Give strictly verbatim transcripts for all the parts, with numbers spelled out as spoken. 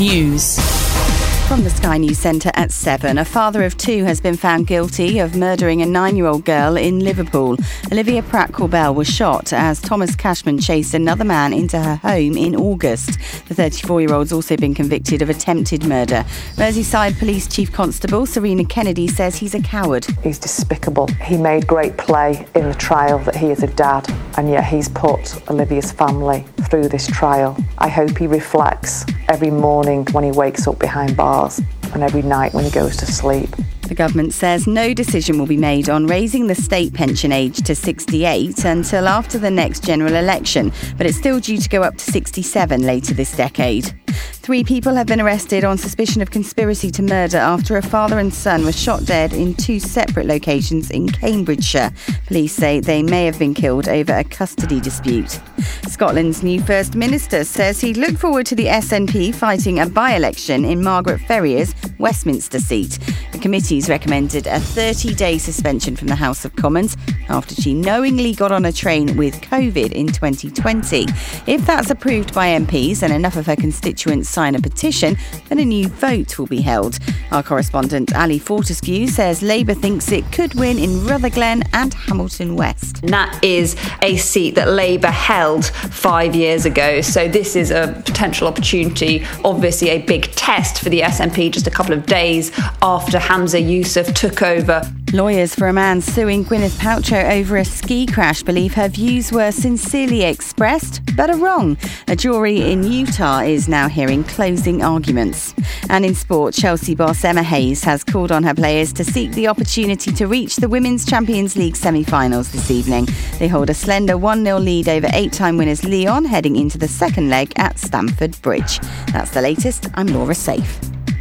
News. From the Sky News Centre at seven, a father of two has been found guilty of murdering a nine-year-old girl in Liverpool. Olivia Pratt-Corbell was shot as Thomas Cashman chased another man into her home in August. The thirty-four-year-old's also been convicted of attempted murder. Merseyside Police Chief Constable Serena Kennedy says he's a coward. He's despicable. He made great play in the trial that he is a dad, and yet he's put Olivia's family through this trial. I hope he reflects every morning when he wakes up behind bars and every night when he goes to sleep. The government says no decision will be made on raising the state pension age to sixty-eight until after the next general election, but it's still due to go up to sixty-seven later this decade. Three people have been arrested on suspicion of conspiracy to murder after a father and son were shot dead in two separate locations in Cambridgeshire. Police say they may have been killed over a custody dispute. Scotland's new First Minister says he'd look forward to the S N P fighting a by-election in Margaret Ferrier's Westminster seat. The committee's recommended a thirty-day suspension from the House of Commons after she knowingly got on a train with COVID in twenty twenty. If that's approved by M Ps and enough of her constituents sign a petition, then a new vote will be held. Our correspondent Ali Fortescue says Labour thinks it could win in Rutherglen and Hamilton West. And that is a seat that Labour held five years ago. So this is a potential opportunity, obviously a big test for the S N P just a couple of days after Hamza Yousaf took over. Lawyers for a man suing Gwyneth Paltrow over a ski crash believe her views were sincerely expressed, but are wrong. A jury in Utah is now hearing closing arguments. And in sport, Chelsea boss Emma Hayes has called on her players to seek the opportunity to reach the Women's Champions League semi-finals this evening. They hold a slender one nil lead over eight-time winners Lyon heading into the second leg at Stamford Bridge. That's the latest. I'm Laura Safe.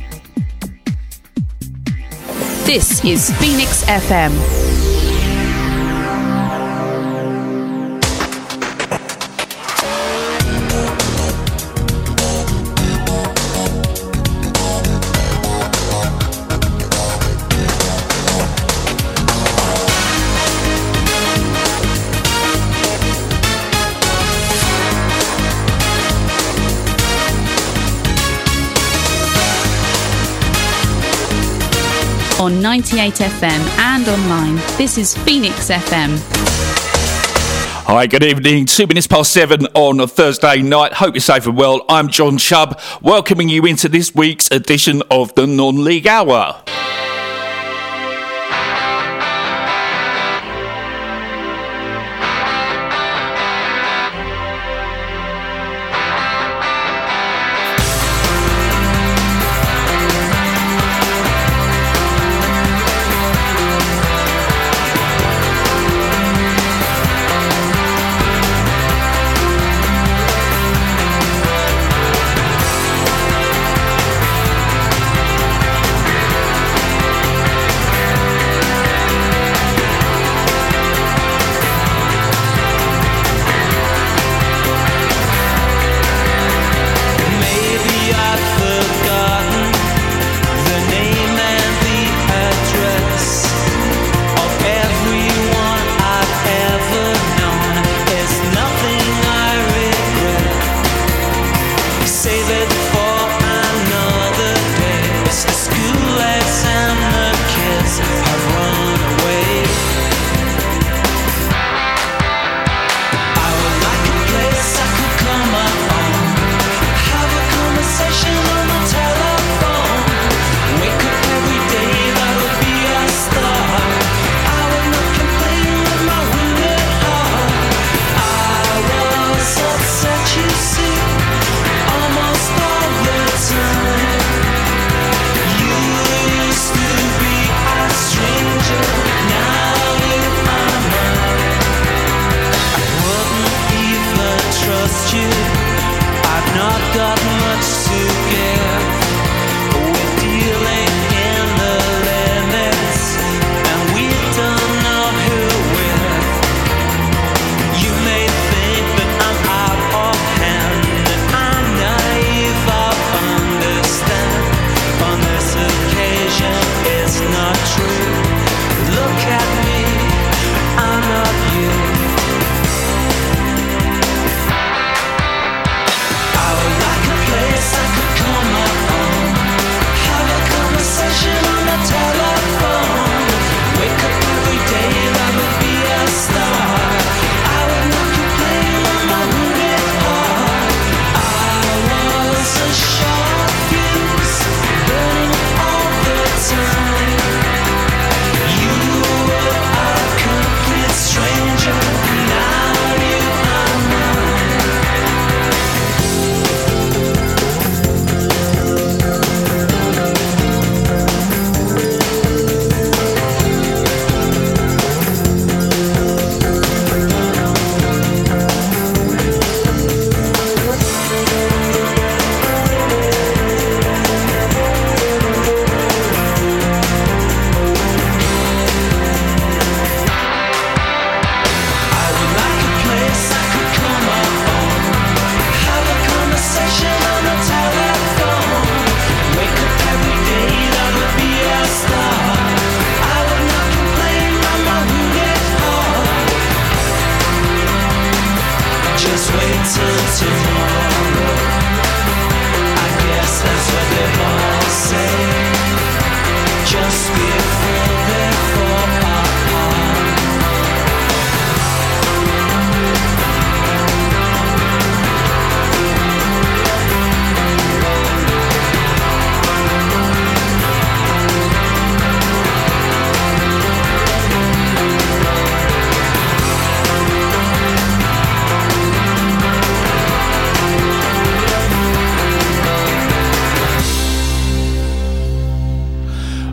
This is Phoenix F M. On ninety-eight F M and online, this is Phoenix F M. Hi, good evening. Two minutes past seven on a Thursday night. Hope you're safe and well. I'm John Chubb, welcoming you into this week's edition of the Non-League Hour.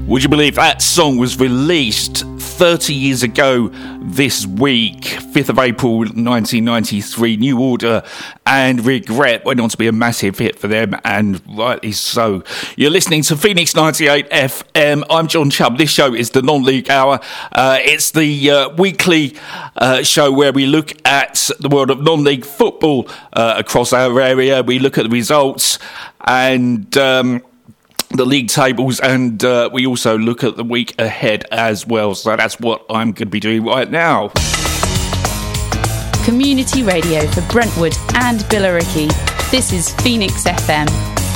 Would you believe that song was released thirty years ago this week, fifth of April nineteen ninety-three. New Order and Regret went on to be a massive hit for them, and rightly so. You're listening to Phoenix ninety-eight F M. I'm John Chubb. This show is the Non-League Hour. Uh, it's the uh, weekly uh, show where we look at the world of non-league football uh, across our area. We look at the results and Um, the league tables, and uh, we also look at the week ahead as well. So that's what I'm going to be doing right now. Community radio for Brentwood and Billericay. This is Phoenix F M.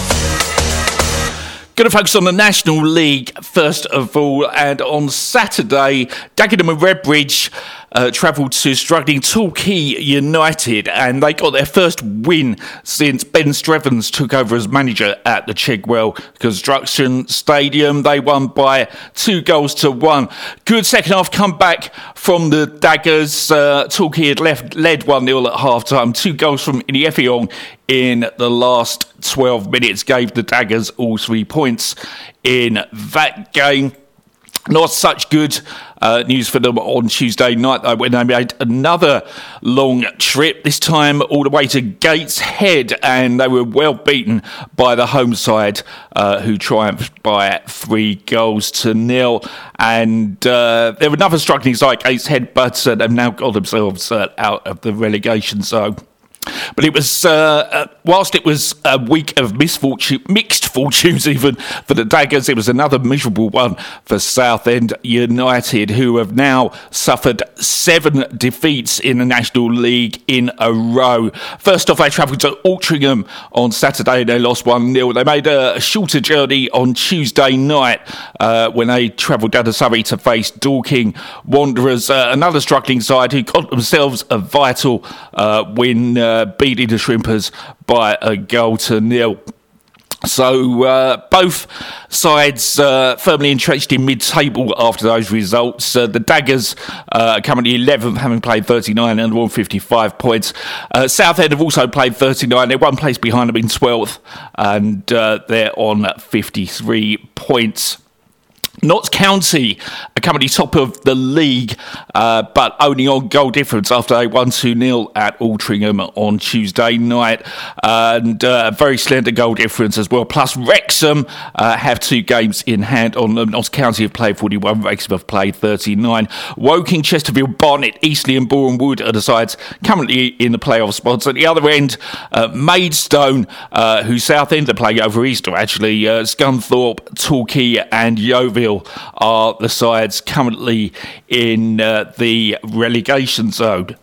Going to focus on the National League first of all, and on Saturday, Dagenham and Redbridge Uh, travelled to struggling Torquay United, and they got their first win since Ben Strevens took over as manager at the Chigwell Construction Stadium. They won by two goals to one. Good second half comeback from the Daggers. Uh, Torquay had left, led one nil at half time. Two goals from Inyefiong in the last twelve minutes gave the Daggers all three points in that game. Not such good uh, news for them on Tuesday night, though, when they made another long trip, this time all the way to Gateshead, and they were well beaten by the home side, uh, who triumphed by three goals to nil. And uh, there were another struggling side, Gateshead, but uh, they've now got themselves uh, out of the relegation zone. But it was, uh, uh, whilst it was a week of misfortune, mixed fortunes even for the Daggers, it was another miserable one for Southend United, who have now suffered seven defeats in the National League in a row. First off, they travelled to Altrincham on Saturday and they lost one nil. They made a shorter journey on Tuesday night uh, when they travelled down to Surrey to face Dorking Wanderers, uh, another struggling side who got themselves a vital uh, win, uh, Uh, beating the Shrimpers by a goal to nil. So uh, both sides uh, firmly entrenched in mid-table after those results. Uh, the Daggers uh, are currently eleventh, having played thirty-nine and won fifty-five points. Uh, Southend have also played thirty-nine. They're one place behind them in twelfth, and uh, they're on fifty-three points. Notts County are currently top of the league, uh, but only on goal difference after they won two nil at Altrincham on Tuesday night. And uh, a very slender goal difference as well. Plus, Wrexham uh, have two games in hand on them. Notts County have played forty-one, Wrexham have played thirty-nine. Woking, Chesterfield, Barnet, Eastleigh and Boreham Wood are the sides currently in the playoff spots. At the other end, uh, Maidstone, uh, who Southend are playing over Easter actually, uh, Scunthorpe, Torquay and Yeovil are the sides currently in uh, the relegation zone.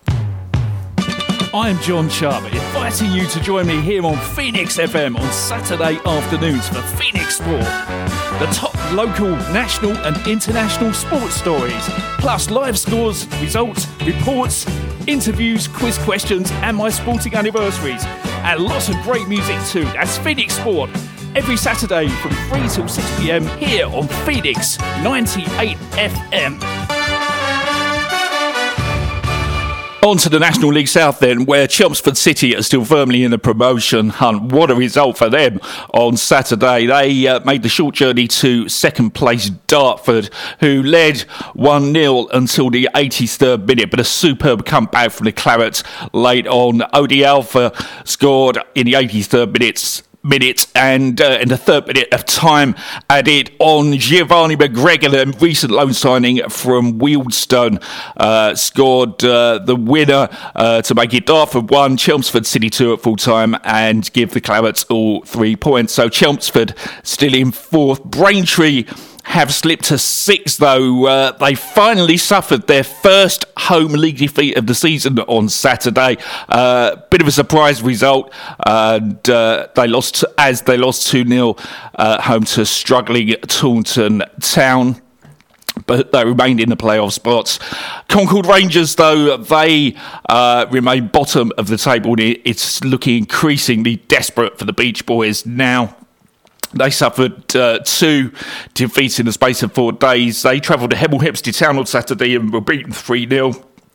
I'm John Chubb, inviting you to join me here on Phoenix F M on Saturday afternoons for Phoenix Sport. The top local, national and international sports stories, plus live scores, results, reports, interviews, quiz questions and my sporting anniversaries. And lots of great music too. That's Phoenix Sport. Every Saturday from three till six p.m. here on Phoenix ninety-eight F M. On to the National League South then, where Chelmsford City are still firmly in the promotion hunt. What a result for them on Saturday. They uh, made the short journey to second place Dartford, who led one nil until the eighty-third minute, but a superb comeback from the Clarets late on. Odi Alpha scored in the eighty-third minutes. minute and uh, in the third minute of time added on. Giovanni McGregor, the recent loan signing from Wealdstone, uh, scored uh, the winner uh, to make it Dartford one, Chelmsford City two at full time and give the Clarets all three points. So Chelmsford still in fourth. Braintree have slipped to sixth, though. Uh, they finally suffered their first home league defeat of the season on Saturday. Uh, bit of a surprise result, and uh, they lost as they lost two nil uh, home to struggling Taunton Town. But they remained in the playoff spots. Concord Rangers, though, they uh, remain bottom of the table. It's looking increasingly desperate for the Beach Boys now. They suffered uh, two defeats in the space of four days. They travelled to Hemel Hempstead Town on Saturday and were beaten three nil.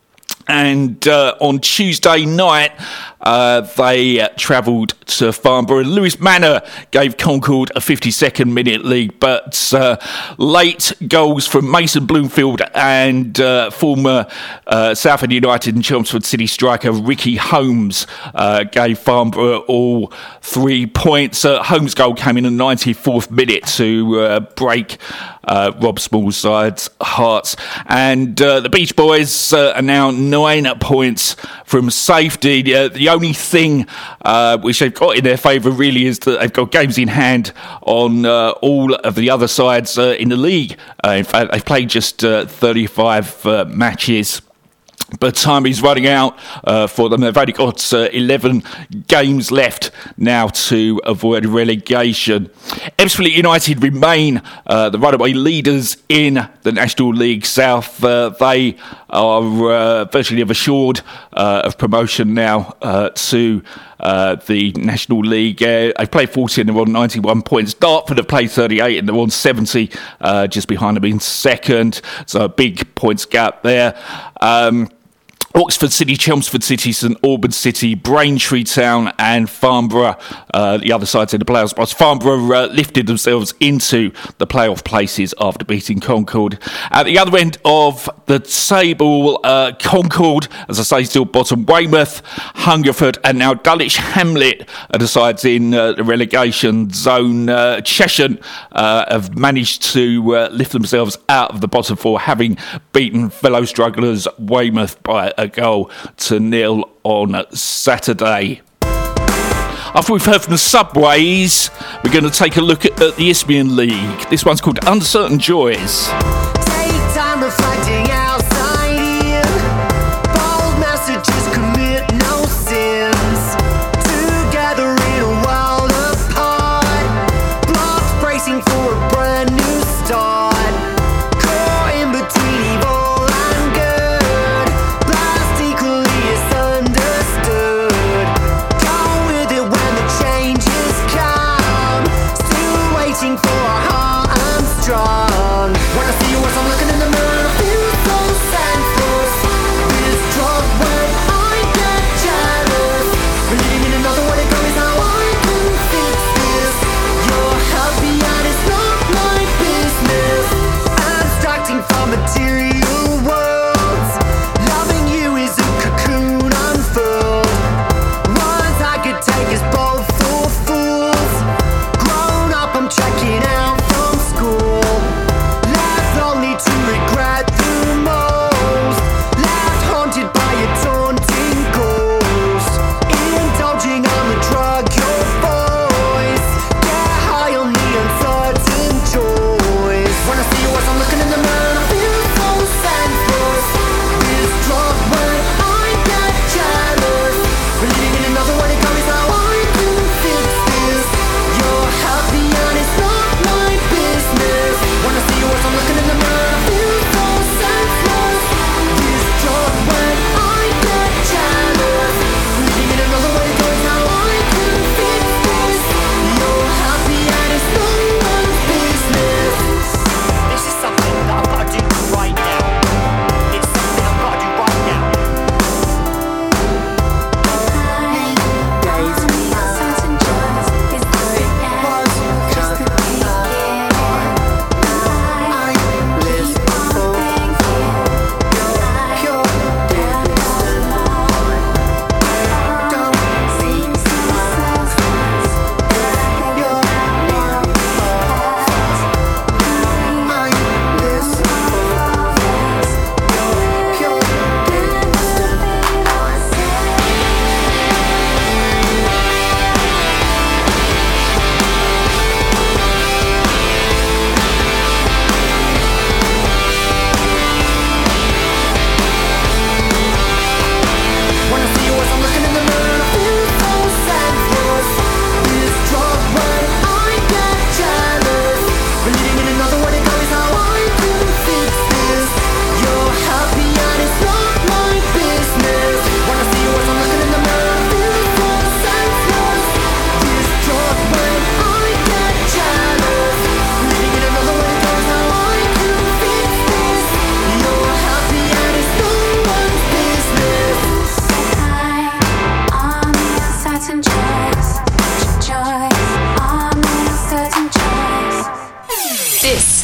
And uh, on Tuesday night, uh, they uh, travelled to Farnborough. And Lewis Manor gave Concord a fifty-second minute lead, but uh, late goals from Mason Bloomfield and uh, former uh, Southend United and Chelmsford City striker Ricky Holmes uh, gave Farnborough all three points. Uh, Holmes' goal came in the ninety-fourth minute to uh, break uh, Rob Smallside's hearts. And uh, the Beach Boys uh, are now nine points from safety. Uh, the only thing uh, which they've got in their favour really is that they've got games in hand on uh, all of the other sides uh, in the league. Uh, in fact, they've played just uh, thirty-five uh, matches. But time is running out uh, for them. They've only got uh, eleven games left now to avoid relegation. Ebbsfleet United remain uh, the runaway leaders in the National League South. Uh, they are uh, virtually assured uh, of promotion now uh, to uh, the National League. Uh, they've played forty and they're on ninety-one points. Dartford have played thirty-eight and they're on seventy, uh, just behind them in second. So a big points gap there. Um, Oxford City, Chelmsford City, St Albans City, Braintree Town and Farnborough, uh, the other sides in the playoff spots. Farnborough uh, lifted themselves into the playoff places after beating Concord. At the other end of the table, uh, Concord, as I say, still bottom. Weymouth, Hungerford and now Dulwich Hamlet are the sides in uh, the relegation zone. Uh, Cheshire uh, have managed to uh, lift themselves out of the bottom four, having beaten fellow strugglers Weymouth by a goal to nil on Saturday. After we've heard from the Subways, we're going to take a look at, at the Isthmian League. This one's called Uncertain Joys. Take time reflecting outside in. Bold messages commit no sins. Together in a world apart. Blocks bracing for a brand new start. Caught in between evil and good. Last equally is understood. Go with it when the changes come. Still waiting for a heart I'm strong. When I see you as a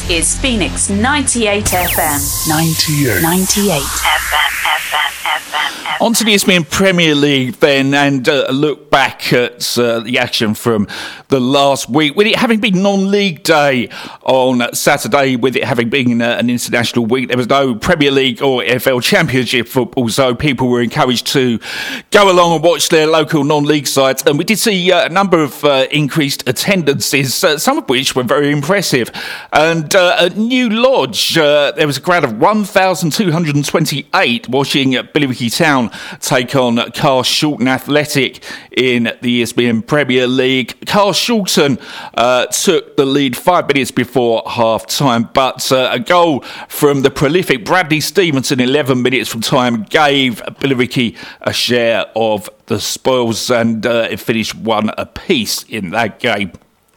is Phoenix ninety-eight F M. ninety-eight. ninety-eight F M, F M, F M, F M. On to the Isthmian Premier League then, and uh, a look back at uh, the action from the last week, with it having been non-league day on Saturday, with it having been uh, an international week. There was no Premier League or F L Championship football, so people were encouraged to go along and watch their local non-league sides, and we did see uh, a number of uh, increased attendances, uh, some of which were very impressive. And uh, at New Lodge, uh, there was a crowd of one thousand two hundred twenty-eight watching Billericay Town take on Carshalton Athletic in the Isthmian Premier League. Carshalton uh, took the lead five minutes before half-time, but uh, a goal from the prolific Bradley Stevenson eleven minutes from time gave Billericay a share of the spoils, and uh, it finished one apiece in that game.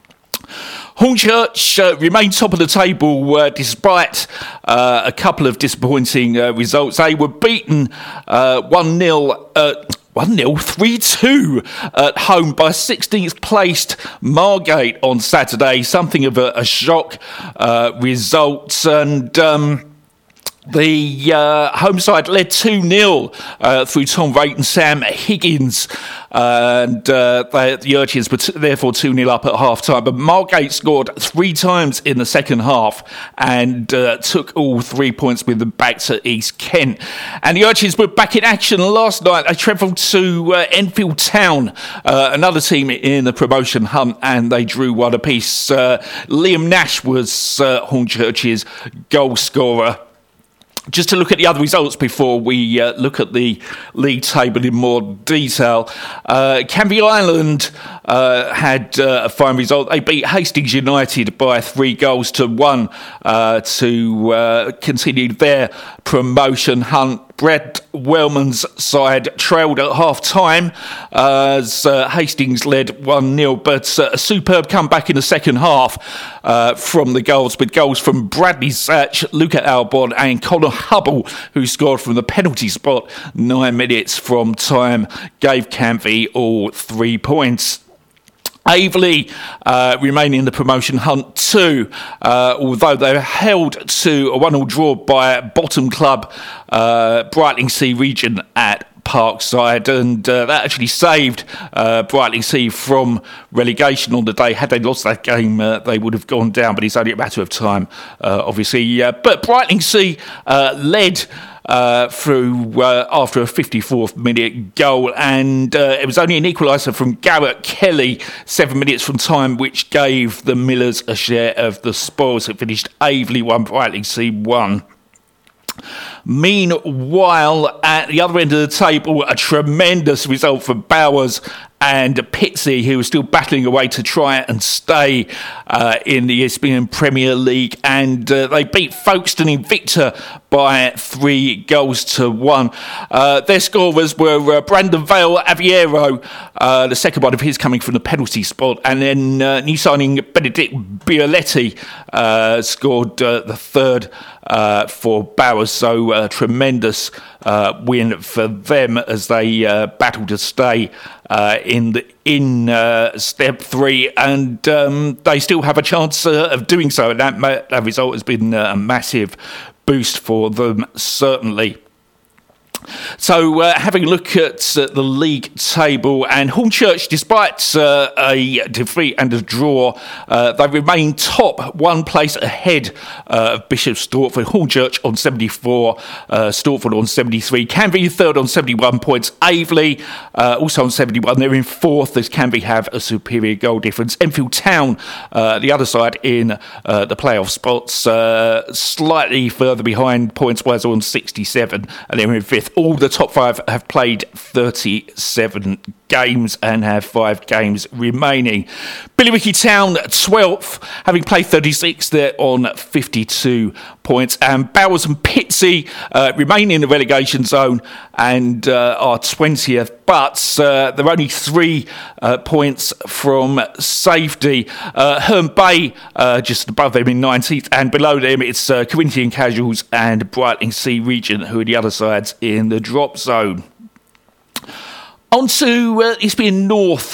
Hornchurch uh, remained top of the table uh, despite uh, a couple of disappointing uh, results. They were beaten uh, one nil, uh, one nil, three two at home by sixteenth placed Margate on Saturday. Something of a, a shock uh, result, and Um, The uh, home side led two nil uh, through Tom Wright and Sam Higgins, and uh, they, the Urchins were t- therefore two nil up at half-time. But Margate scored three times in the second half and uh, took all three points with them back to East Kent. And the Urchins were back in action last night. They travelled to uh, Enfield Town, uh, another team in the promotion hunt, and they drew one apiece. Uh, Liam Nash was uh, Hornchurch's goal scorer. Just to look at the other results before we uh, look at the league table in more detail. Uh, Canvey Island uh, had uh, a fine result. They beat Hastings United by three goals to one uh, to uh, continue their promotion hunt. Brad Wellman's side trailed at half-time as uh, Hastings led one nil, but uh, a superb comeback in the second half uh, from the goals, with goals from Bradley Satch, Luca Albon and Connor Hubble, who scored from the penalty spot nine minutes from time, gave Canvey all three points. Aveley uh, remain in the promotion hunt too, uh, although they were held to a one all draw by bottom club uh, Brightlingsea Region at Parkside, and uh, that actually saved uh, Brightlingsea from relegation on the day. Had they lost that game, uh, they would have gone down, but it's only a matter of time, uh, obviously. Uh, but Brightlingsea uh, led Uh, through uh, after a fifty-fourth minute goal, and uh, it was only an equaliser from Garrett Kelly seven minutes from time which gave the Millers a share of the spoils. It finished Aveley one, Brightlingsea one. Meanwhile, at the other end of the table, a tremendous result for Bowers and Pitsea, who were still battling away to try and stay uh, in the Isthmian Premier League, and uh, they beat Folkestone Invicta by three goals to one. Uh, their scorers were uh, Brandon Vale Aviero, uh, the second one of his coming from the penalty spot, and then uh, new signing Benedict Bioletti uh, scored uh, the third uh, for Bowers. So a tremendous uh, win for them as they uh, battle to stay uh, in the in uh, step three, and um, they still have a chance uh, of doing so. And that, ma- that result has been uh, a massive boost for them, certainly. So, uh, having a look at uh, the league table, and Hornchurch, despite uh, a defeat and a draw, uh, they remain top, one place ahead uh, of Bishop Stortford. Hornchurch on seventy-four, uh, Stortford on seventy-three, Canvey third on seventy-one points, Aveley uh, also on seventy-one. They're in fourth as Canvey have a superior goal difference. Enfield Town, uh, the other side in uh, the playoff spots, uh, slightly further behind points-wise on sixty-seven, and they're in fifth. All the top five have played thirty-seven games and have five games remaining. Billericay Town, twelfth, having played thirty-six, they're on fifty-two points. And Bowers and Pitsea uh, remain in the relegation zone and uh, are twentieth, but uh, they're only three uh, points from safety. Uh, Herne Bay uh, just above them in nineteenth, and below them it's uh, Corinthian Casuals and Brightlingsea Region, who are the other sides in the drop zone. On to uh, Isthmian North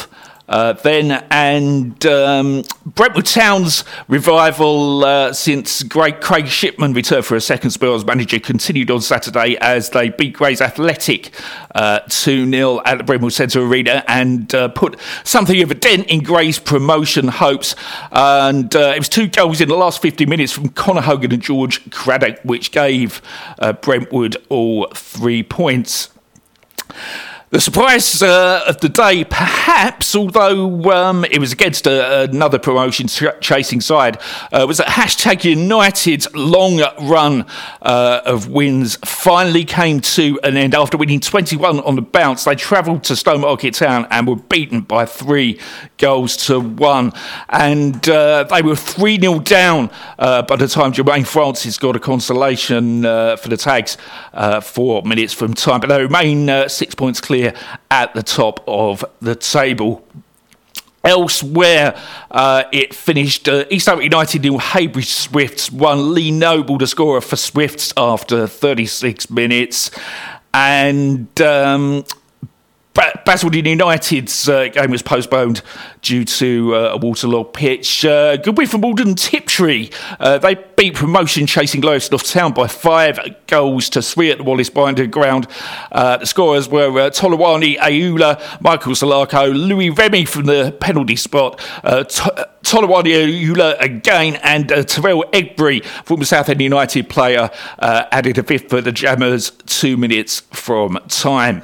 uh, then, and um, Brentwood Town's revival uh, since great Craig Shipman returned for a second spell as manager continued on Saturday as they beat Grays Athletic uh, two nil at the Brentwood Centre Arena and uh, put something of a dent in Grays' promotion hopes. And uh, it was two goals in the last fifty minutes from Connor Hogan and George Craddock, which gave uh, Brentwood all three points. The surprise uh, of the day, perhaps, although um, it was against a, another promotion-chasing side, uh, was that Hashtag United's long run uh, of wins finally came to an end. After winning twenty-one on the bounce, they travelled to Stowmarket Town and were beaten by three goals to one. And uh, they were three nil down uh, by the time Jermaine Francis got a consolation uh, for the Tags uh, four minutes from time. But they remain uh, six points clear at the top of the table. Elsewhere, uh, it finished uh, East Oak United nil, Heybridge Swifts one. Lee Noble, the scorer for Swifts, after thirty-six minutes. And um, Basildon United's uh, game was postponed due to uh, a waterlogged pitch. Uh, good win from Walden Tiptree. Uh, they beat promotion-chasing Lowestoft Town by five goals to three at the Wallace Binder ground. Uh, the scorers were uh, Tolawani Ayula, Michael Salako, Louis Remy from the penalty spot, uh, to- Tolawani Ayula again, and uh, Terrell Egbury, former Southend United player, uh, added a fifth for the Jammers two minutes from time.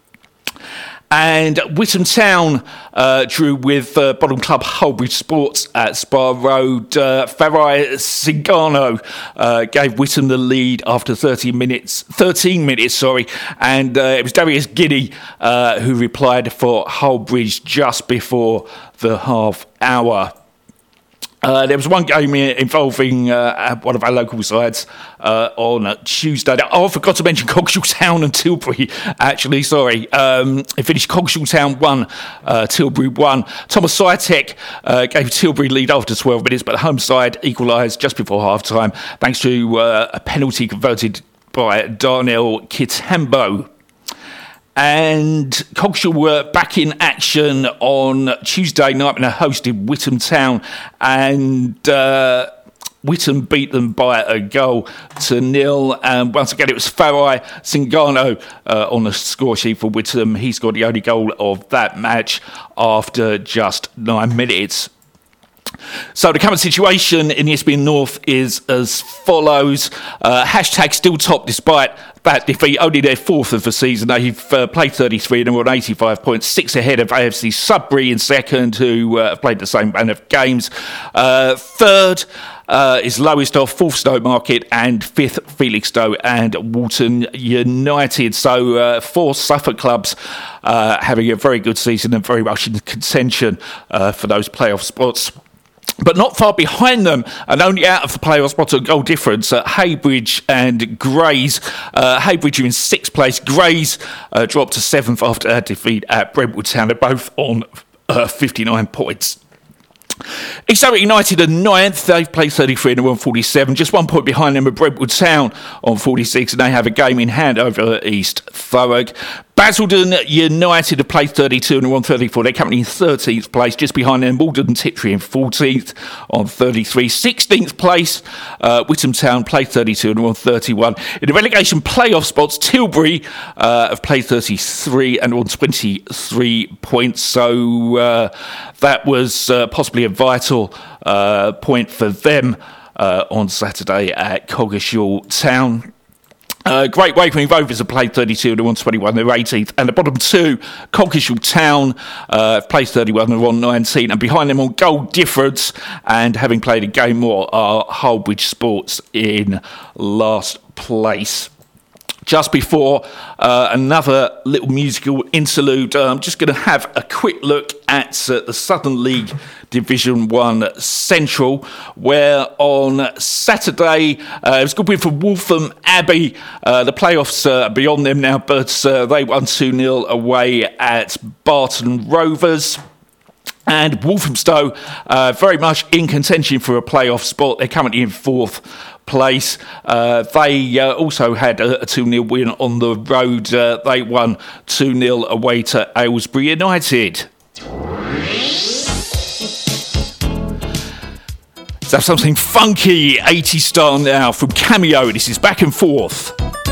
And Whittam Town uh, drew with uh, bottom club Holbridge Sports at Spa Road. Uh, Farai Singano uh, gave Whittam the lead after thirty minutes, thirteen minutes, sorry, and uh, it was Darius Giddy uh, who replied for Holbridge just before the half hour. Uh, there was one game involving uh, one of our local sides uh, on Tuesday. Oh, I forgot to mention Coggeshall Town and Tilbury, actually, sorry. Um, it finished Coggeshall Town one, uh, Tilbury one. Thomas Sytek uh, gave Tilbury lead after twelve minutes, but the home side equalised just before half-time, thanks to uh, a penalty converted by Darnell Kitambo. And Coggeshall were back in action on Tuesday night when they hosted Whittam Town, and uh, Whittam beat them by a goal to nil. And once again, it was Farai Singano uh, on the score sheet for Whittam. He scored the only goal of that match after just nine minutes. So the current situation in the S B N North is as follows. Uh, hashtag still top despite that defeat, only their fourth of the season. They've uh, played thirty-three and they're on eighty-five points, six ahead of A F C Sudbury in second, who uh, have played the same amount of games. Uh, third uh, is Lowestoft, fourth Stowmarket, and fifth Felixstowe and Walton United. So uh, four Suffolk clubs uh, having a very good season and very much in contention uh, for those playoff spots. But not far behind them, and only out of the playoff spot at goal difference, uh, Heybridge and Grays. Uh, Heybridge are in sixth place. Grays uh, dropped to seventh after a defeat at Brentwood Town. They're both on uh, fifty-nine points. East Oak United are ninth. They've played thirty-three and they're on forty-seven. Just one point behind them are Brentwood Town on forty-six, and they have a game in hand over East Thurrock. Basildon United have played thirty-two and are on thirty-four. They're currently in thirteenth place. Just behind them, Walden Tiptree in fourteenth on thirty-three. sixteenth place, uh, Whittam Town played thirty-two and are on thirty-one. In the relegation playoff spots, Tilbury uh, have played thirty-three and are on twenty-three points. So uh, that was uh, possibly a vital uh, point for them uh, on Saturday at Coggeshall Town. Uh, Great Wakeling Rovers have played thirty-two and they're on twenty-one, they're eighteenth. And the bottom two, Coggeshall Town, uh, have played thirty-one and they're on nineteen. And behind them on goal difference and having played a game more are Holbridge Sports in last place. Just before uh, another little musical interlude, uh, I'm just going to have a quick look at uh, the Southern League Division one Central, where on Saturday uh, it was a good win for Waltham Abbey. Uh, the playoffs are beyond them now, but uh, they won two nil away at Barton Rovers. And Walthamstow uh, very much in contention for a playoff spot. They're currently in fourth place. Uh, they uh, also had a, a two nil win on the road. Uh, they won two nil away to Aylesbury United. Let's have something funky, eighties style now from Cameo. This is Back and Forth.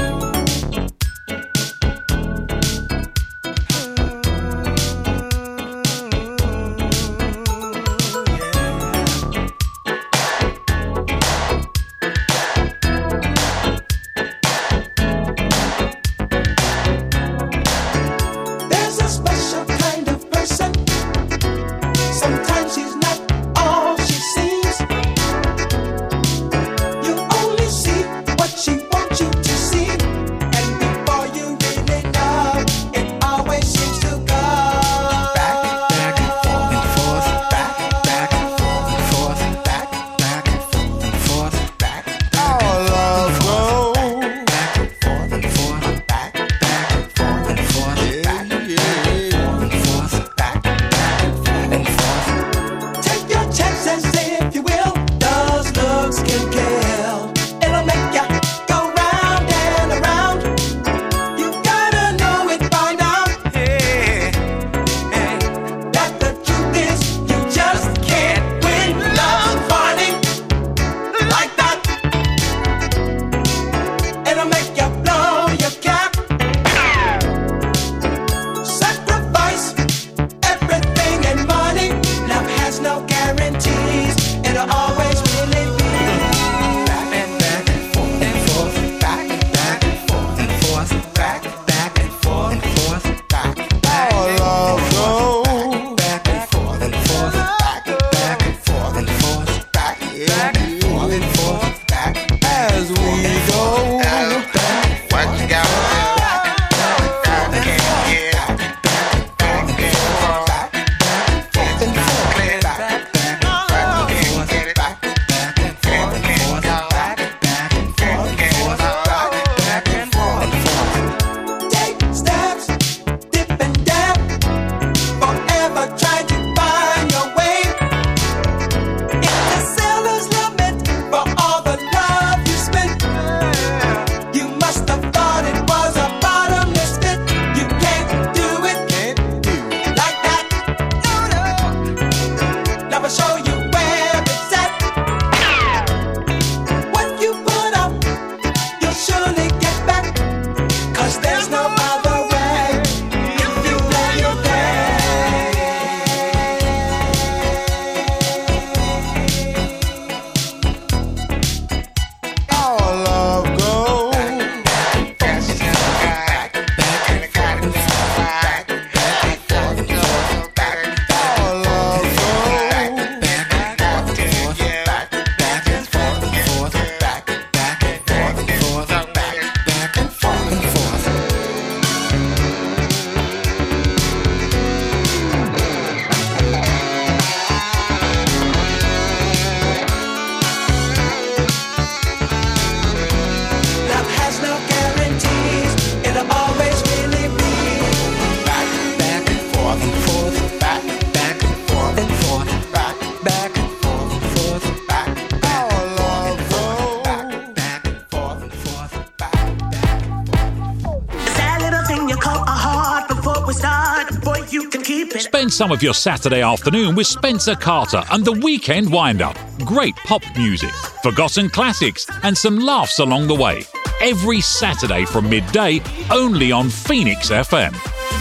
Spend some of your Saturday afternoon with Spencer Carter and the Weekend Wind-Up. Great pop music, forgotten classics, and some laughs along the way. Every Saturday from midday, only on Phoenix F M.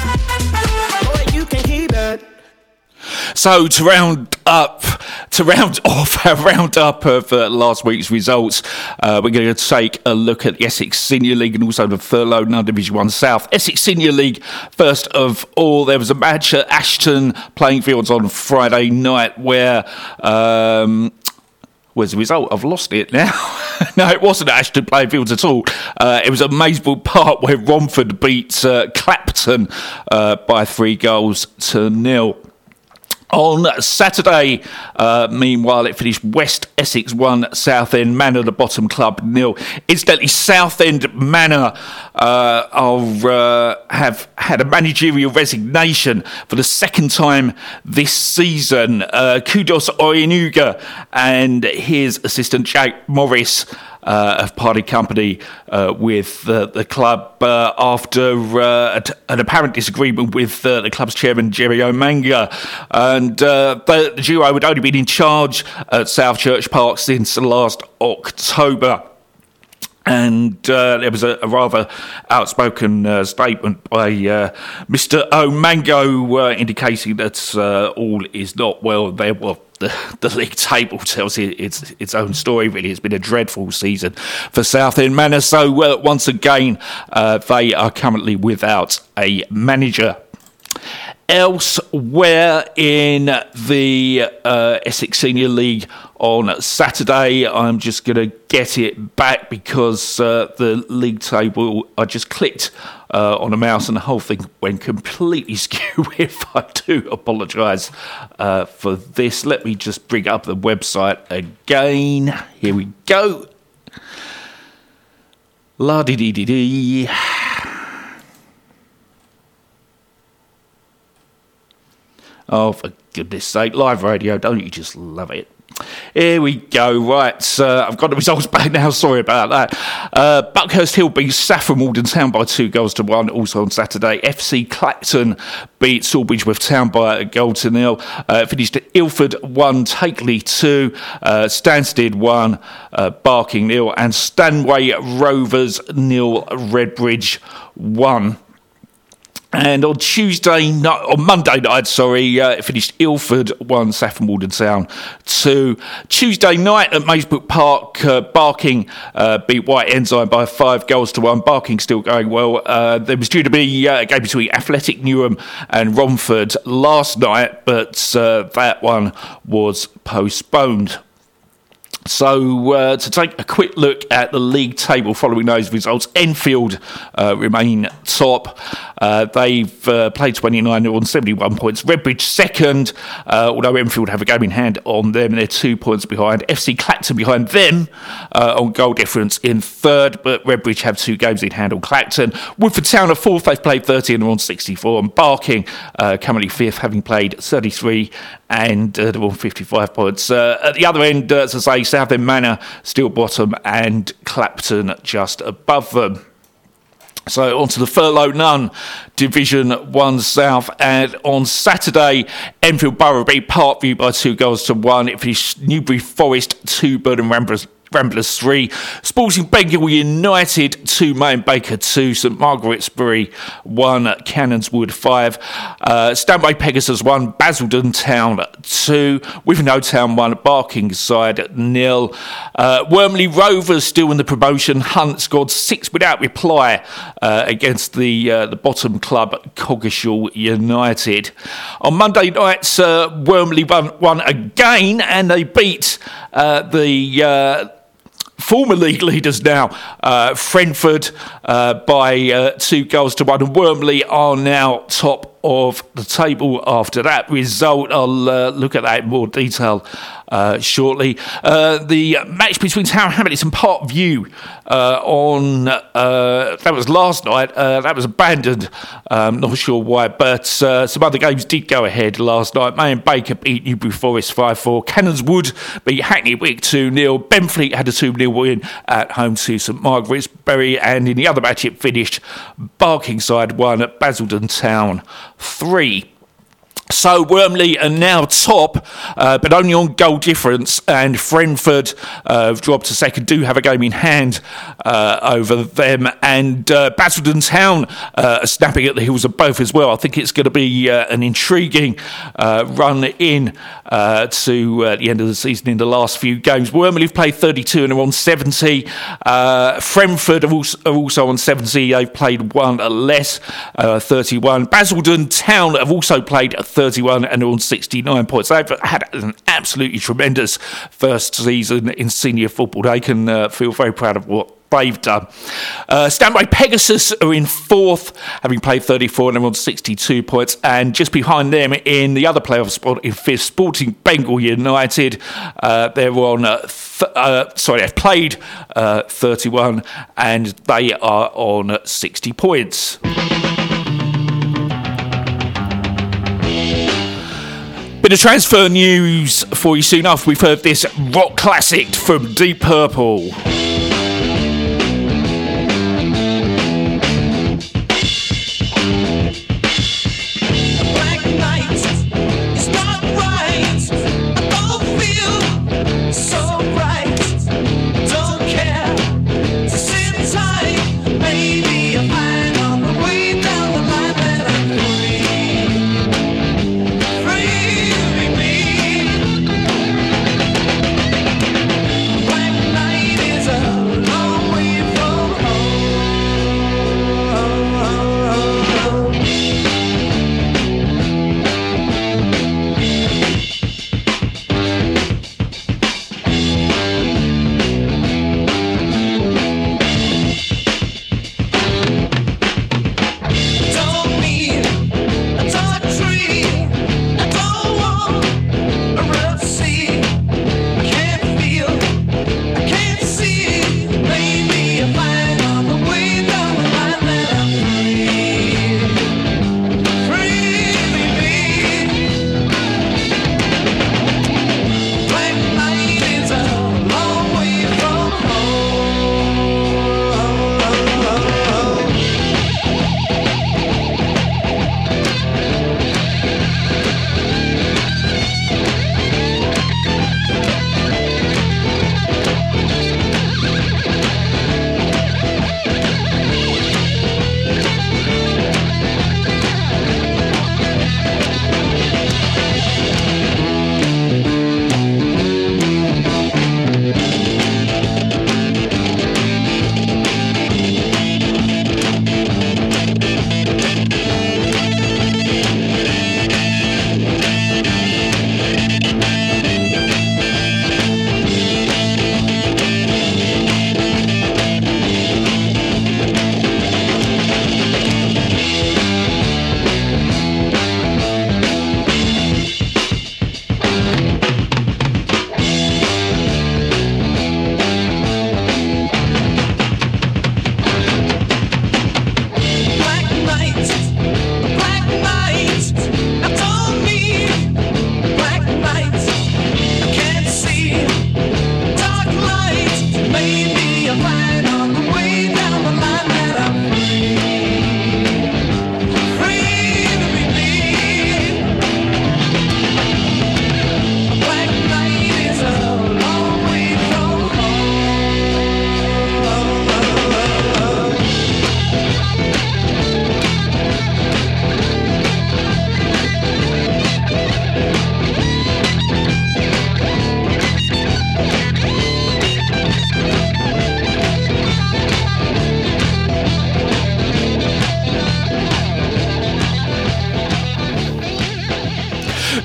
So to round up, to round off our roundup of uh, last week's results, uh, we're going to take a look at the Essex Senior League and also the Furlough Nine Division One South. Essex Senior League, first of all, there was a match at Ashton Playing Fields on Friday night where... Um, was the result. I've lost it now. No, it wasn't at Ashton Playing Fields at all. Uh, it was at Maysville Park where Romford beat uh, Clapton uh, by three goals to nil. On Saturday, uh, meanwhile, it finished West Essex one, Southend Manor, the bottom club, nil. Incidentally, Southend Manor uh, are, uh, have had a managerial resignation for the second time this season. Uh, Kudos Oyenuga and his assistant Jake Morris uh, have parted company uh, with uh, the club uh, after uh, an apparent disagreement with uh, the club's chairman, Jerry Omanga. And uh, the, the duo had only been in charge at South Church Park since last October. And uh, there was a, a rather outspoken uh, statement by uh, Mister Omango uh, indicating that uh, all is not well there. Well, the, the league table tells it, its its own story, really. It's been a dreadful season for Southend Manor. So uh, once again, uh, they are currently without a manager. Elsewhere in the uh, Essex Senior League on Saturday, I'm just going to get it back because uh, the league table, I just clicked uh, on a mouse and the whole thing went completely skew. If I do apologise uh, for this, let me just bring up the website again. Here we go. La-di-di-di-di. Oh, for goodness sake, live radio, don't you just love it? Here we go, right, uh, I've got the results back now, sorry about that. Uh, Buckhurst Hill beat Saffron Walden Town by two goals to one, also on Saturday. F C Clacton beat Sawbridgeworth Town by a goal to nil. Uh, finished at Ilford one, Takeley two, uh, Stansted one, uh, Barking nil, and Stanway Rovers nil, Redbridge one. And on Tuesday night, on Monday night, sorry, uh, it finished Ilford one, Saffron Walden Town two. Tuesday night at Maysbrook Park, uh, Barking uh, beat White Ensign by five goals to one. Barking still going well. Uh, there was due to be uh, a game between Athletic Newham and Romford last night, but uh, that one was postponed. So uh, to take a quick look at the league table following those results, Enfield uh, remain top. Uh, they've uh, played twenty-nine on seventy-one points. Redbridge second, uh, although Enfield have a game in hand on them. They're two points behind. F C Clacton behind them uh, on goal difference in third, but Redbridge have two games in hand on Clacton. Woodford Town are fourth. They've played thirty and they're on sixty-four. And Barking uh, currently fifth, having played thirty-three and uh, they're on fifty-five points. Uh, at the other end, uh, as I say, Southend Manor still bottom and Clapton just above them. So on to the Furlough None Division one South, and on Saturday Enfield Borough beat Parkview by two goals to one. It finished Newbury Forest two, Burden Ramblers Ramblers three, Sporting Bengal United two, Main Baker two, St Margaret's-Bury one, Cannonswood five, uh, Stanway Pegasus one, Basildon Town two, Wivenhoe Town one, Barkingside nil. Uh, Wormley Rovers still in the promotion hunt, scored six without reply uh, against the uh, the bottom club Coggeshall United. On Monday night, uh, Wormley won, won again, and they beat uh, the Uh, former league leaders now, uh, Frenford, uh, by uh, two goals to one, and Wormley are now top of the table after that result. I'll uh, look at that in more detail uh, shortly. Uh, the match between Tower Hamlets and Parkview uh, on uh, that was last night. Uh, that was abandoned. Um, not sure why, but uh, some other games did go ahead last night. May and Baker beat Newbury Forest five four. Cannonswood beat Hackney Wick two nil. Benfleet had a two nil win at home to St Margaret's-Bury, and in the other match it finished Barkingside one at Basildon Town three. So Wormley are now top, uh, but only on goal difference, and Frenford uh, have dropped to second, do have a game in hand uh, over them, and uh, Basildon Town uh, are snapping at the heels of both as well. I think it's going to be uh, an intriguing uh, run in uh, to uh, the end of the season in the last few games. Wormley have played thirty-two and are on seventy. Uh, Frenford are also, are also on seventy. They've played one less, uh, thirty-one. Basildon Town have also played thirty-one and are on sixty-nine points. They've had an absolutely tremendous first season in senior football. They can uh, feel very proud of what they've done. Uh, Stanway Pegasus are in fourth, having played thirty-four and they're on sixty-two points. And just behind them in the other playoff spot in fifth, Sporting Bengal United. Uh, they're on, uh, th- uh, sorry, they've played uh, thirty-one and they are on sixty points. Bit of transfer news for you soon after we've heard this rock classic from Deep Purple.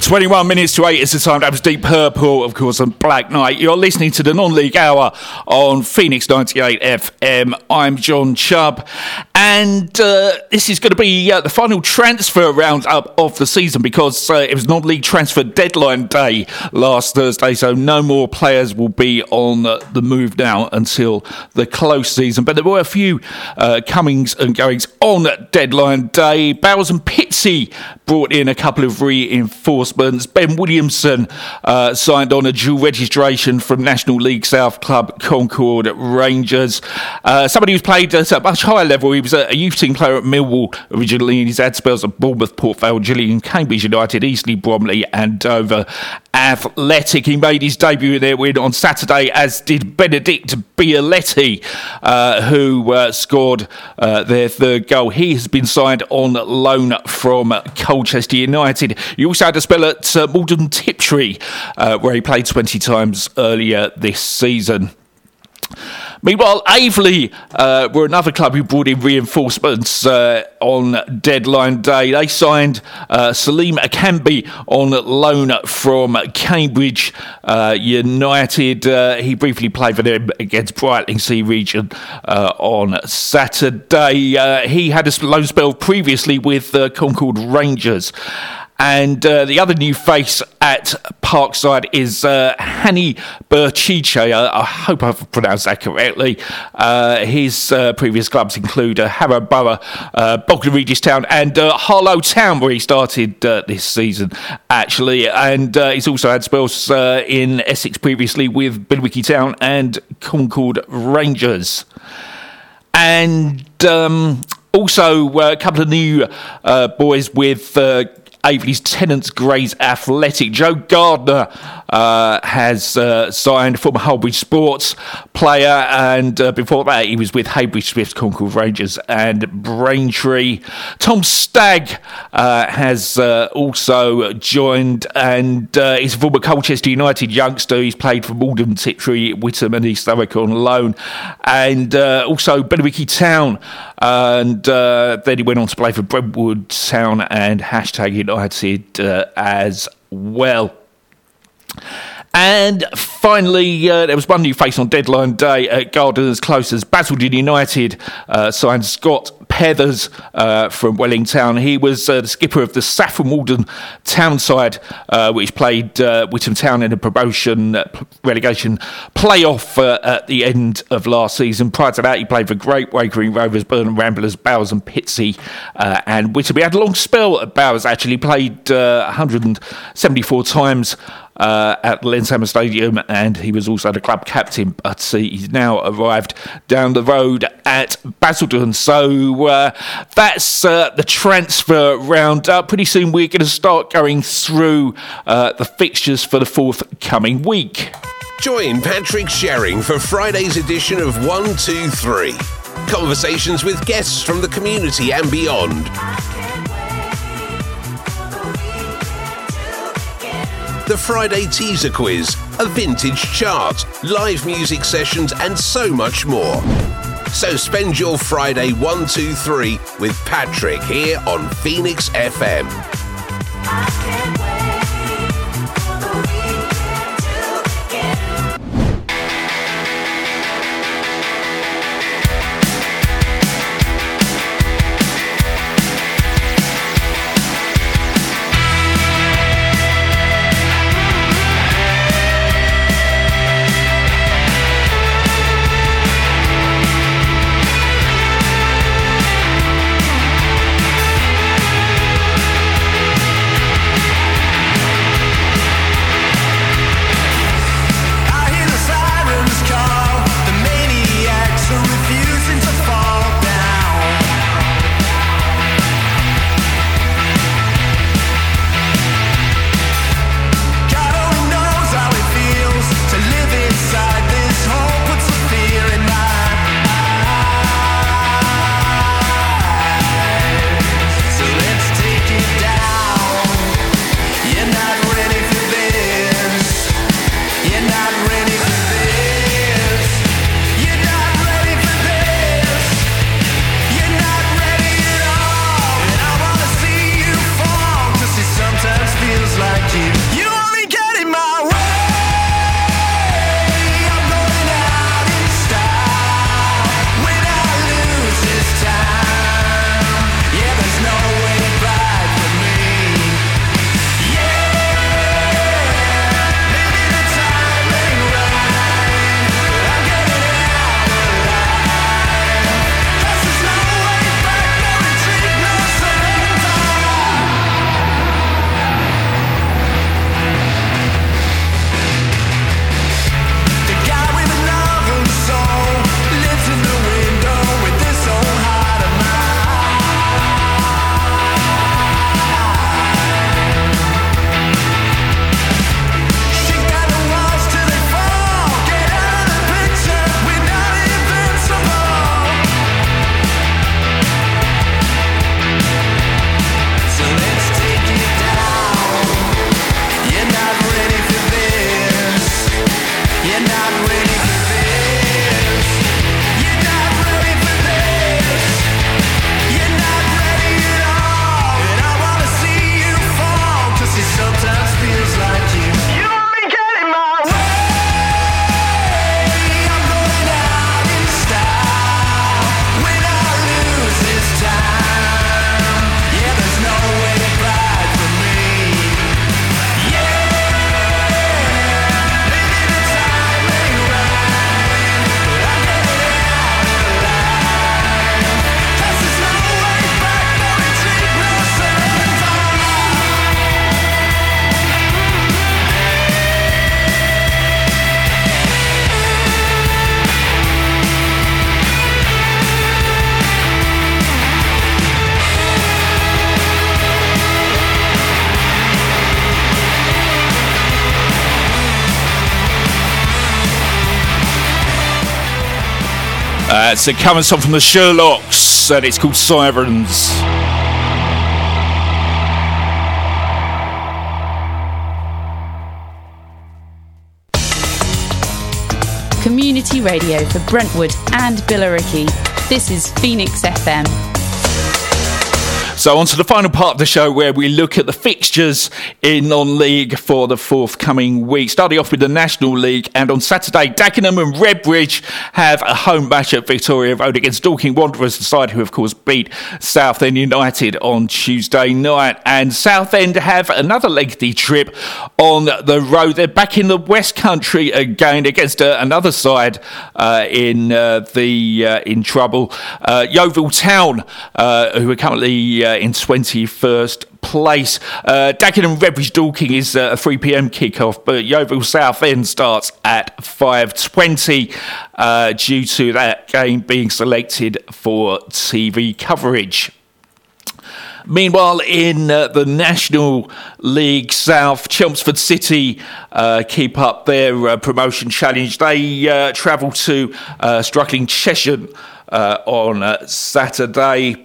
twenty-one minutes to eight is the time. That was Deep Purple, of course, and Black Knight. You're listening to the Non-League Hour on Phoenix ninety-eight F M. I'm John Chubb, and uh, this is going to be uh, the final transfer roundup of the season because uh, it was non-league transfer deadline day last Thursday, so no more players will be on uh, the move now until the close season. But there were a few uh, comings and goings on deadline day. Bowers and Pitsy brought in a couple of reinforcements. Ben Williamson uh, signed on a dual registration from National League South club Concord Rangers. Uh, somebody who's played at a much higher level. He was a, a youth team player at Millwall originally, and he's had spells at Bournemouth, Port Vale, Gillingham, Cambridge United, Eastleigh, Bromley and Dover Athletic. He made his debut in their win on Saturday, as did Benedict Bialetti, uh, who uh, scored uh, their third goal. He has been signed on loan from Colchester United. He also had a spell at uh, Malden Tiptree, uh, where he played twenty times earlier this season. Meanwhile, Aveley uh, were another club who brought in reinforcements uh, on deadline day. They signed uh, Salim Akambi on loan from Cambridge uh, United. Uh, he briefly played for them against Brightlingsea Region uh, on Saturday. Uh, he had a loan spell previously with uh, Concord Rangers. And uh, the other new face at Parkside is uh, Hani Burchiche. I, I hope I've pronounced that correctly. Uh, his uh, previous clubs include uh, Harrow Borough, uh, Bognor Regis Town and uh, Harlow Town, where he started uh, this season, actually. And uh, he's also had spells uh, in Essex previously with Billericay Town and Concord Rangers. And um, also uh, a couple of new uh, boys with... Uh, Aveley's Tennants Grays Athletic. Joe Gardner uh, has uh, signed former Hullbridge Sports player, and uh, before that he was with Heybridge Swifts, Concord Rangers and Braintree. Tom Stagg uh, has uh, also joined, and uh, he's a former Colchester United youngster. He's played for Malden, Tiptree, Whittam and East Thurrock on loan, and uh, also Billericay Town, and uh, then he went on to play for Brentwood Town and Hashtag United Uh, as well. And finally, uh, there was one new face on deadline day at Gardeners Close as Basildon United uh, signed Scott Pethers uh, from Wellington. He was uh, the skipper of the Saffron Walden Town side, uh, which played uh, Whittam Town in a promotion uh, relegation playoff uh, at the end of last season. Prior to that, he played for Great Wakering Rovers, Burnham Ramblers, Bowers and Pitsy uh, and Whittam. He had a long spell at Bowers, actually. Played uh, one hundred seventy-four times Uh, at Lenshammer Stadium, and he was also the club captain, but uh, he's now arrived down the road at Basildon. So uh, that's uh, the transfer roundup. Pretty soon we're going to start going through uh, the fixtures for the forthcoming week. Join Patrick Sherring for Friday's edition of one two three. Conversations with guests from the community and beyond. The Friday teaser quiz, a vintage chart, live music sessions and so much more. So spend your Friday one two three with Patrick here on Phoenix F M. Uh, it's a current song from the Sherlocks, and it's called Sirens. Community radio for Brentwood and Billericay. This is Phoenix F M. So on to the final part of the show, where we look at the fixtures in non-league for the forthcoming week. Starting off with the National League, and on Saturday, Dagenham and Redbridge have a home match at Victoria Road against Dorking Wanderers, the side who of course beat Southend United on Tuesday night. And Southend have another lengthy trip on the road. They're back in the West Country again against uh, another side uh, in uh, the uh, in trouble, uh, Yeovil Town, uh, who are currently uh, in twenty-first place. Uh, Dagenham Redbridge Dorking is uh, a three p.m. kickoff, but Yeovil Southend starts at five twenty uh, due to that game being selected for T V coverage. Meanwhile, in uh, the National League South, Chelmsford City uh, keep up their uh, promotion challenge. They uh, travel to uh, struggling Cheshire uh, on uh, Saturday.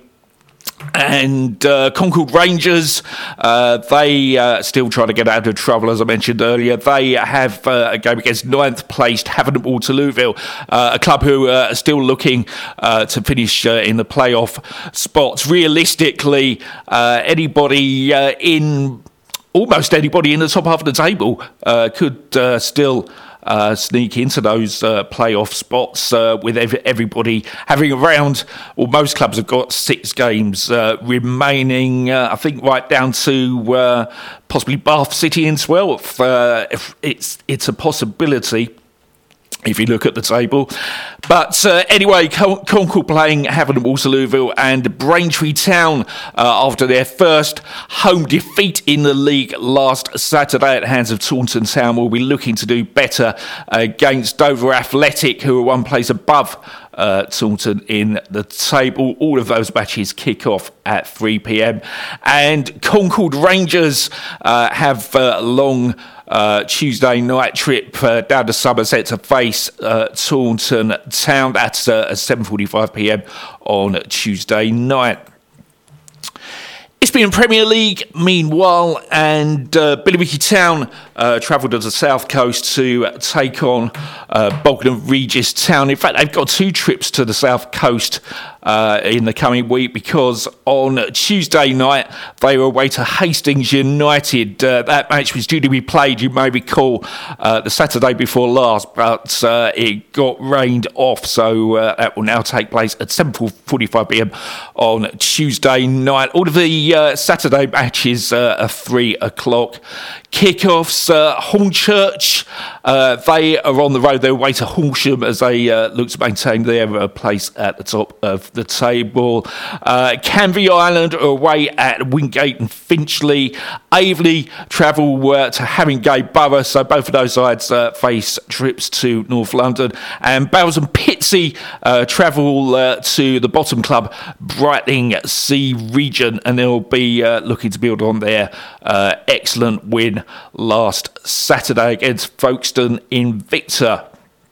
And uh, Concord Rangers, uh, they uh, still trying to get out of trouble, as I mentioned earlier. They have uh, a game against ninth placed Havant Waterlooville, uh, a club who uh, are still looking uh, to finish uh, in the playoff spots. Realistically, uh, anybody uh, in, almost anybody in the top half of the table uh, could uh, still Uh, sneak into those uh, playoff spots uh, with ev- everybody having around, well, most clubs have got six games uh, remaining, uh, I think right down to uh, possibly Bath City in twelfth. Uh, if it's, it's a possibility if you look at the table. But uh, anyway, Con- Concord playing Havant Waterlooville, and Braintree Town, uh, after their first home defeat in the league last Saturday at the hands of Taunton Town, will be looking to do better against Dover Athletic, who are one place above uh, Taunton in the table. All of those matches kick off at three p.m. And Concord Rangers uh, have uh, long Uh, Tuesday night trip uh, down to Somerset to face uh, Taunton Town. That's uh, at seven forty-five p.m. on Tuesday night. It's been Premier League, meanwhile, and uh, Billericay Town uh, travelled to the south coast to take on uh, Bognor Regis Town. In fact, they've got two trips to the south coast uh, in the coming week, because on Tuesday night they were away to Hastings United. Uh, that match was due to be played, you may recall, uh, the Saturday before last, but uh, it got rained off, so uh, that will now take place at seven forty-five p.m. on Tuesday night. All of the uh, Saturday matches uh, are three o'clock kickoffs. Uh, Hornchurch, uh, they are on the road. They're away to Horsham as they uh, look to maintain their uh, place at the top of the table. Uh, Canvey Island are away at Wingate and Finchley. Aveley travel uh, to Haringey Borough, so both of those sides uh, face trips to North London. And Bowes and Pitsea uh, travel uh, to the bottom club, Brightling Sea Region, and they'll be uh, looking to build on their uh, excellent win last Saturday against Folkestone Invicta.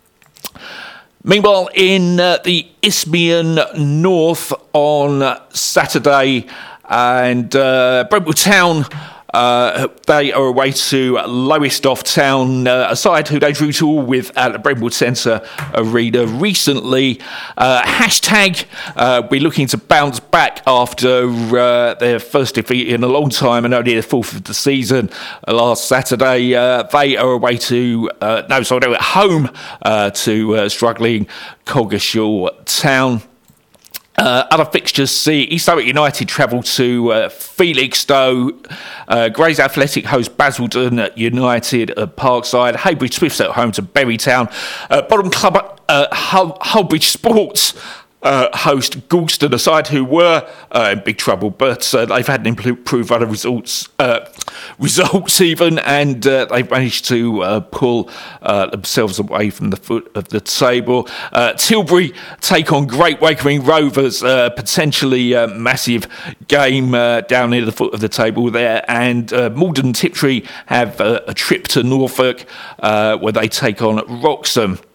Meanwhile, in uh, the Isthmian North on Saturday, and uh, Brentwood Town, Uh, they are away to Lowestoft Town, uh, a side who they drew to all with at the Brentwood Centre Arena recently. Uh, hashtag, uh, we're looking to bounce back after uh, their first defeat in a long time and only the fourth of the season uh, last Saturday. Uh, they are away to, uh, no, sorry, they were at home uh, to uh, struggling Coggeshall Town. Uh, other fixtures see East Thurrock United travel to uh, Felixstowe, uh, Grays Athletic host Basildon United at Parkside, Heybridge Swifts at home to Berrytown, uh, bottom club uh, Hull- Hullbridge Sports Uh, host Galston, a side who were uh, in big trouble, but uh, they've had an improved run of results, uh, results even, and uh, they've managed to uh, pull uh, themselves away from the foot of the table. Uh, Tilbury take on Great Wakering Rovers, uh, potentially a massive game uh, down near the foot of the table there, and uh, Malden Tiptree have uh, a trip to Norfolk uh, where they take on Wroxham.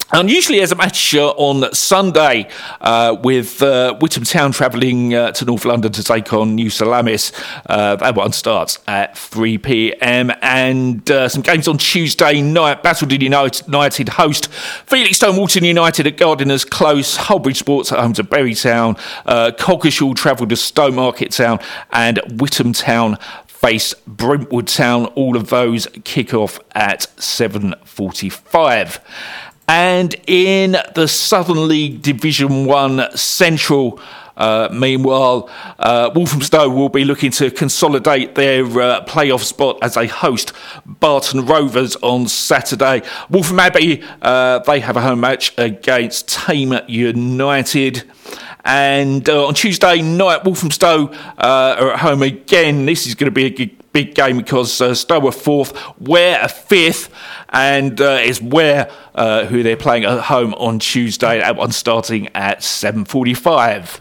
Unusually, as a match uh, on Sunday, uh, with uh, Whittam Town travelling uh, to North London to take on New Salamis. Uh, that one starts at three p.m. And uh, some games on Tuesday night. Basildon United host Felixstowe Walton United at Gardeners Close. Hullbridge Sports at home to Bury Town. Uh, Coggeshall travel to Stowmarket Town. And Whittam Town face Brentwood Town. All of those kick off at seven forty-five. And in the Southern League Division one Central, uh, meanwhile, uh, Walthamstow will be looking to consolidate their uh, playoff spot as they host Barton Rovers on Saturday. Waltham Abbey, uh, they have a home match against Tame United. And uh, on Tuesday night, Walthamstow uh, are at home again. This is going to be a big, big game because uh, Stowe are fourth, Ware are fifth, and uh, it's Ware uh, who they're playing at home on Tuesday. That one starting at seven forty-five.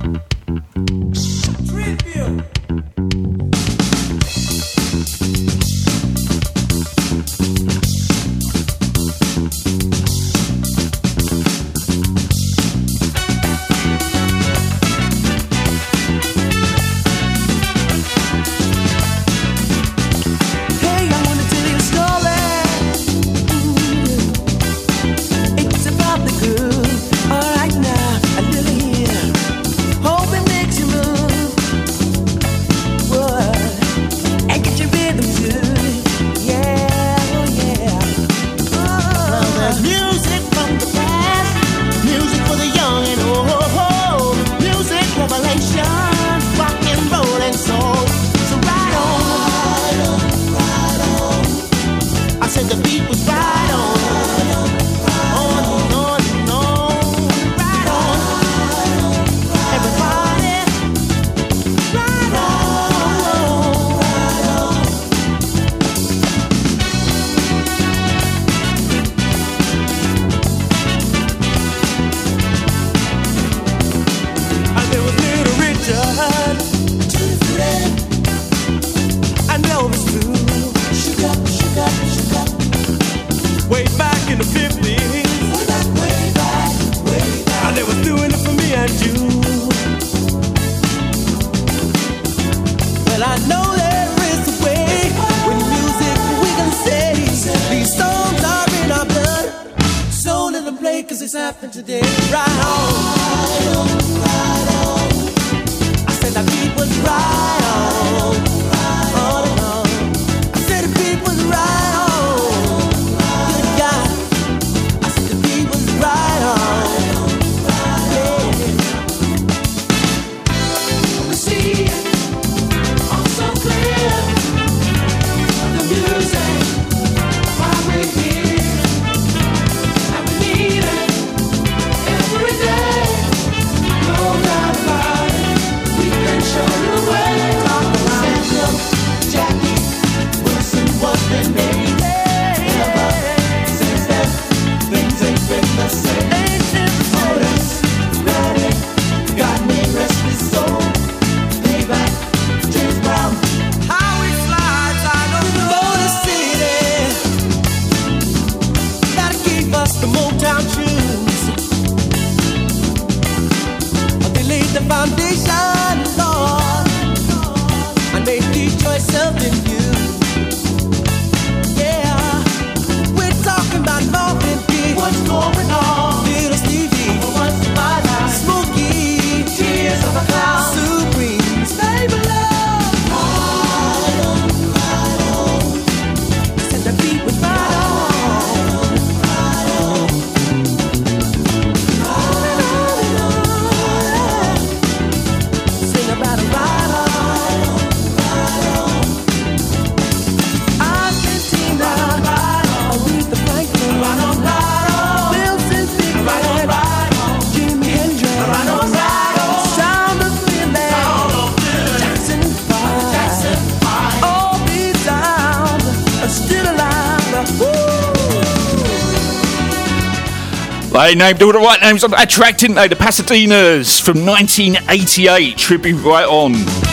They named all the right names on that track, didn't they? The Pasadenas from nineteen eighty-eight. Should be right on.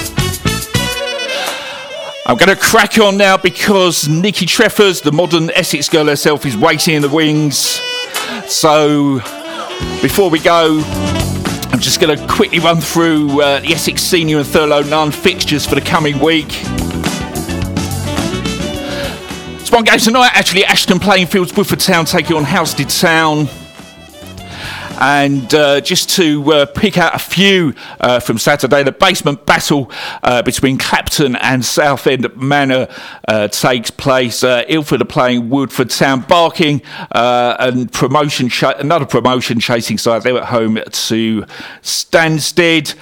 I'm going to crack on now because Nikki Treffers, the modern Essex girl herself, is waiting in the wings. So before we go, I'm just going to quickly run through uh, the Essex Senior and Thurlow Nunn fixtures for the coming week. It's one game tonight, actually. Ashton playing Fields, Woodford Town taking on Housestead Town. And uh, just to uh, pick out a few uh, from Saturday, the basement battle uh, between Clapton and Southend Manor uh, takes place. Uh, Ilford are playing Woodford Town. Barking uh, and promotion ch- another promotion chasing side. They're at home to Stansted.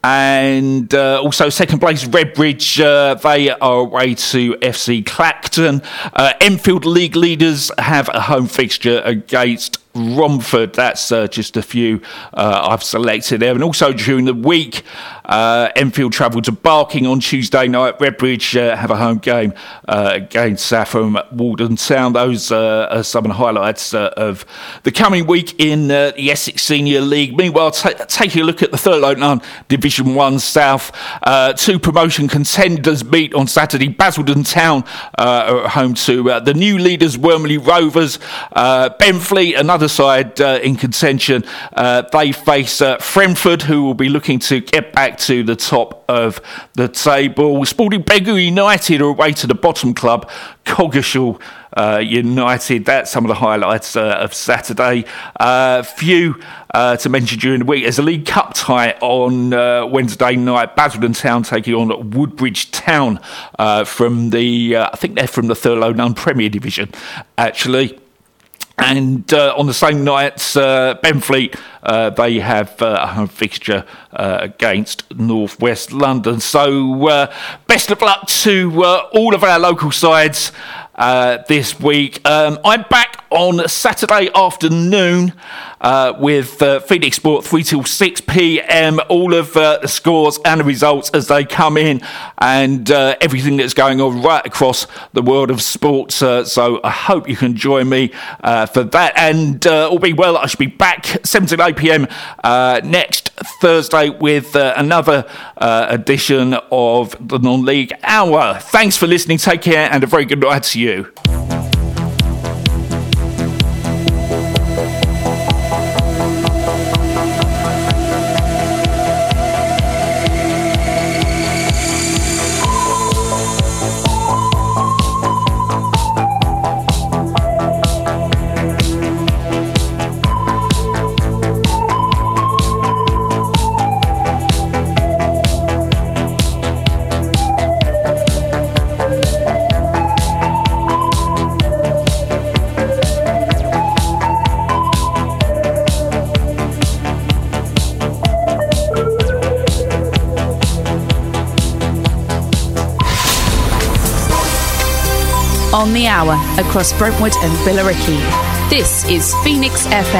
And uh, also second place Redbridge, uh, they are away to F C Clacton. Uh, Enfield League leaders have a home fixture against Romford. That's uh, just a few uh, I've selected there. And also during the week, uh, Enfield travel to Barking on Tuesday night. Redbridge uh, have a home game uh, against Saffron Walden Town. Those uh, are some of the highlights uh, of the coming week in uh, the Essex Senior League. Meanwhile, t- taking a look at the Thurlow Nunn Division one South. Uh, two promotion contenders meet on Saturday. Basildon Town uh, are at home to uh, the new leaders, Wormley Rovers. Uh, Benfleet, another side uh, in contention, uh, they face uh, Fremford, who will be looking to get back to the top of the table. Spalding Beggar United are away to the bottom club, Coggeshall uh, United. That's some of the highlights uh, of Saturday. A uh, few uh, to mention during the week. There's a League Cup tie on uh, Wednesday night. Basildon Town taking on Woodbridge Town uh, from the, uh, I think they're from the Thurlow Nunn Premier Division, actually. And uh, on the same night, uh, Benfleet, uh, they have uh, a home fixture uh, against North West London. So uh, best of luck to uh, all of our local sides uh, this week. Um, I'm back on Saturday afternoon uh, with uh, Phoenix Sport three till six p.m. All of uh, the scores and the results as they come in, and uh, everything that's going on right across the world of sports. Uh, so I hope you can join me uh, for that. And uh, all being well, I should be back seven to eight p.m. Uh, next Thursday with uh, another uh, edition of the Non-League Hour. Thanks for listening. Take care, and a very good night to you. On the hour across Brentwood and Billericay. This is Phoenix F M.